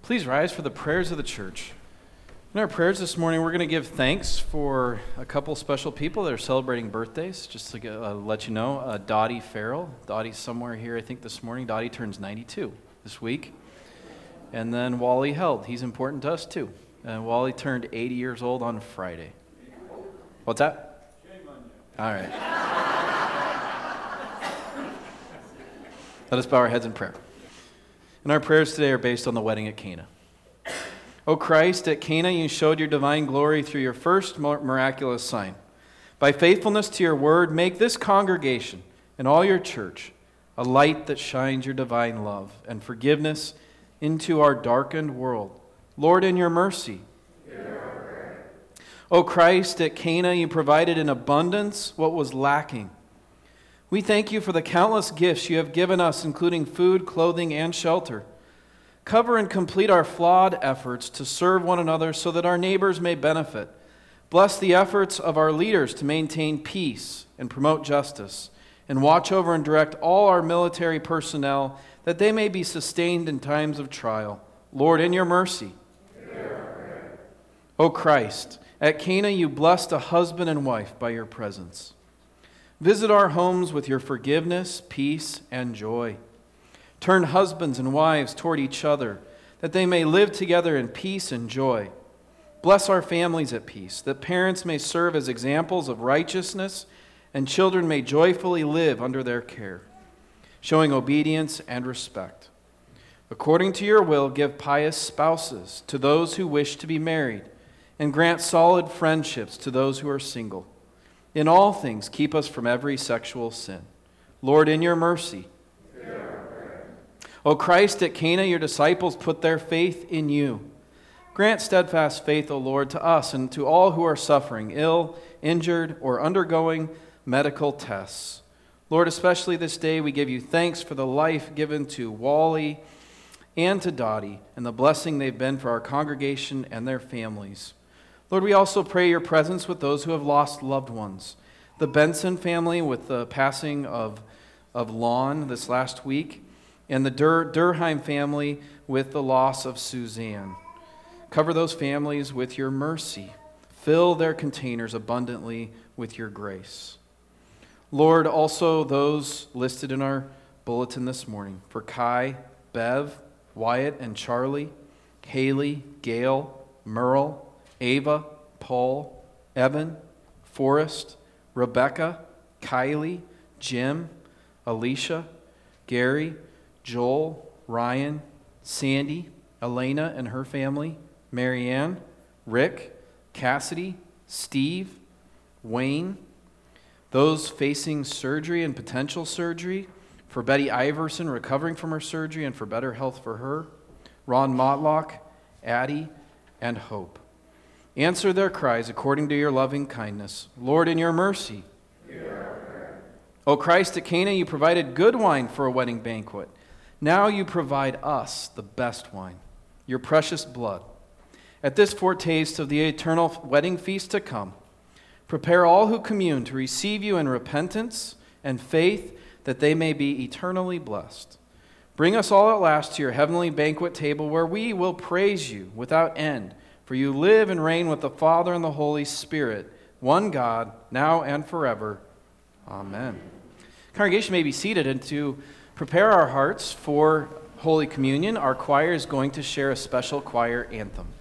Please rise for the prayers of the church. In our prayers this morning, we're going to give thanks for a couple special people that are celebrating birthdays. Just to let you know, Dottie Farrell. Dottie's somewhere here, I think, this morning. Dottie turns 92 this week. And then Wally Held. He's important to us, too. Wally turned 80 years old on Friday. What's that? Shame on you. All right. Let us bow our heads in prayer. And our prayers today are based on the wedding at Cana. O Christ, at Cana you showed your divine glory through your first miraculous sign. By faithfulness to your word, make this congregation and all your church a light that shines your divine love and forgiveness into our darkened world. Lord, in your mercy. O Christ, at Cana you provided in abundance what was lacking. We thank you for the countless gifts you have given us, including food, clothing, and shelter. Cover and complete our flawed efforts to serve one another so that our neighbors may benefit. Bless the efforts of our leaders to maintain peace and promote justice, and watch over and direct all our military personnel that they may be sustained in times of trial. Lord, in your mercy. O Christ, at Cana you blessed a husband and wife by your presence. Visit our homes with your forgiveness, peace, and joy. Turn husbands and wives toward each other, that they may live together in peace and joy. Bless our families at peace, that parents may serve as examples of righteousness, and children may joyfully live under their care, showing obedience and respect. According to your will, give pious spouses to those who wish to be married, and grant solid friendships to those who are single. In all things, keep us from every sexual sin. Lord, in your mercy. O Christ, at Cana your disciples put their faith in you. Grant steadfast faith, O Lord, to us and to all who are suffering, ill, injured, or undergoing medical tests. Lord, especially this day, we give you thanks for the life given to Wally and to Dottie and the blessing they've been for our congregation and their families. Lord, we also pray your presence with those who have lost loved ones. The Benson family with the passing of Lon this last week, and the Durheim family with the loss of Suzanne. Cover those families with your mercy. Fill their containers abundantly with your grace. Lord, also those listed in our bulletin this morning, for Kai, Bev, Wyatt, and Charlie, Haley, Gail, Merle, Ava, Paul, Evan, Forrest, Rebecca, Kylie, Jim, Alicia, Gary, Joel, Ryan, Sandy, Elena and her family, Marianne, Rick, Cassidy, Steve, Wayne, those facing surgery and potential surgery, for Betty Iverson recovering from her surgery and for better health for her, Ron Motlock, Addie, and Hope. Answer their cries according to your loving kindness. Lord, in your mercy. O Christ, at Cana you provided good wine for a wedding banquet. Now you provide us the best wine, your precious blood. At this foretaste of the eternal wedding feast to come, prepare all who commune to receive you in repentance and faith, that they may be eternally blessed. Bring us all at last to your heavenly banquet table, where we will praise you without end, for you live and reign with the Father and the Holy Spirit, one God, now and forever. Amen. Congregation may be seated, and to prepare our hearts for Holy Communion, our choir is going to share a special choir anthem.